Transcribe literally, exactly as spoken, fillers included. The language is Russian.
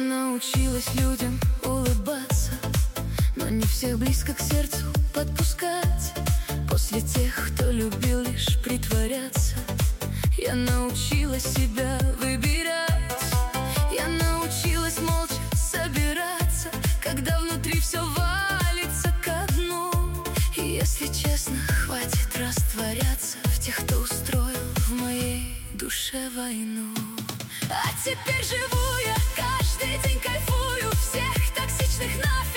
научилась людям улыбаться, но не всех близко к сердцу подпускать. После тех, кто любил лишь притворяться, я научилась себя выбирать. Я научилась молча собираться, когда внутри все валится ко дну. И если честно, хватит растворяться в тех, кто устроил в моей душе войну. А теперь живу я, каждый день кайфую, всех токсичных нафиг